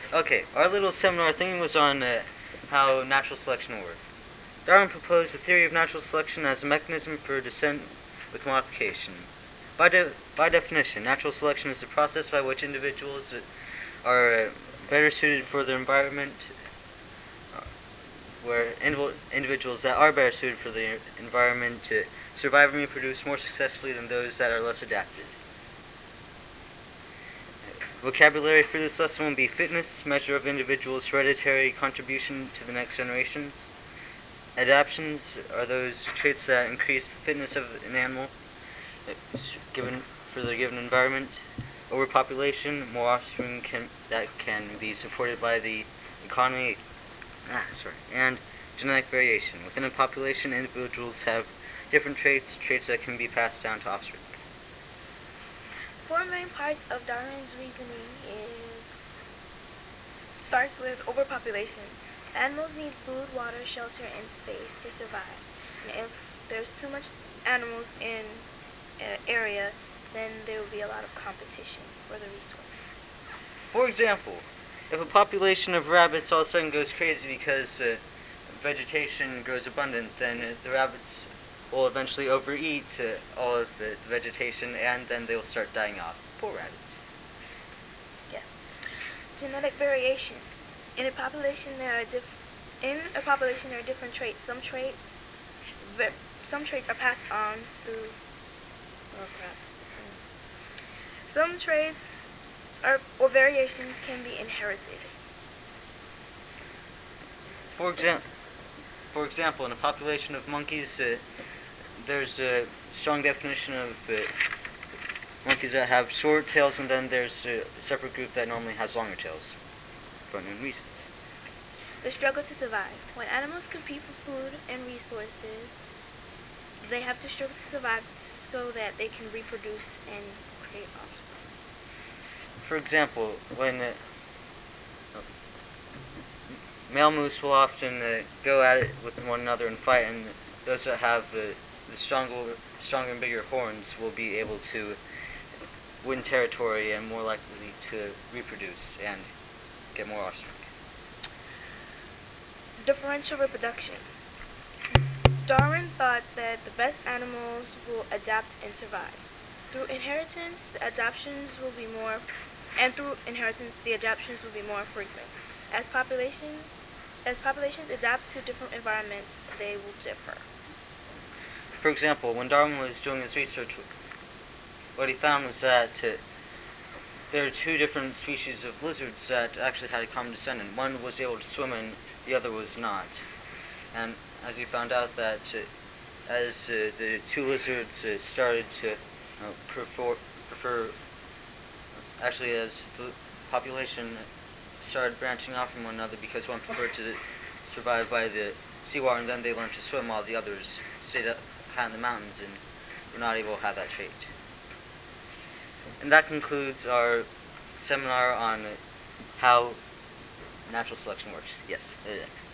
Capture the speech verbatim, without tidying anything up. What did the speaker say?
Okay, our little seminar thing was on uh, how natural selection works. Darwin proposed the theory of natural selection as a mechanism for descent with modification. By, de- by definition, natural selection is the process by which individuals are uh, better suited for their environment, uh, where indiv- individuals that are better suited for the environment to survive and reproduce more successfully than those that are less adapted. Vocabulary for this lesson will be fitness, measure of individuals' hereditary contribution to the next generations. Adaptions are those traits that increase the fitness of an animal given for the given environment. Overpopulation, more offspring can, that can be supported by the economy. Ah, sorry. And genetic variation. Within a population, individuals have different traits, traits that can be passed down to offspring. Four main parts of Darwin's reasoning is starts with overpopulation. Animals need food, water, shelter, and space to survive. And if there's too much animals in an area, then there will be a lot of competition for the resources. For example, if a population of rabbits all of a sudden goes crazy because uh, vegetation grows abundant, then uh, the rabbits will eventually overeat uh, all of the vegetation, and then they'll start dying off. Poor rabbits. Yeah. Genetic variation. In a population, there are diff- in a population there are different traits. Some traits, some traits are passed on through. Oh crap. Some traits are, or variations can be inherited. For example, for example, in a population of monkeys, uh, there's a strong definition of uh, monkeys that have short tails, and then there's a separate group that normally has longer tails, for unknown reasons. The struggle to survive. When animals compete for food and resources, they have to struggle to survive so that they can reproduce and create offspring. For example, when uh, male moose will often uh, go at it with one another and fight, and those that have uh, the stronger, stronger and bigger horns will be able to win territory and more likely to reproduce and get more offspring. Differential reproduction. Darwin thought that the best animals will adapt and survive. Through inheritance, the adaptations will be more, and through inheritance, the adaptations will be more frequent. As populations, as populations adapt to different environments, they will differ. For example, when Darwin was doing his research, what he found was that uh, there are two different species of lizards that actually had a common descendant. One was able to swim and the other was not. And as he found out that uh, as uh, the two lizards uh, started to uh, prefer, prefer, actually as the population started branching off from one another because one preferred to survive by the seawater and then they learned to swim while the others stayed up high in the mountains and were not able to have that trait. And that concludes our seminar on how natural selection works. Yes.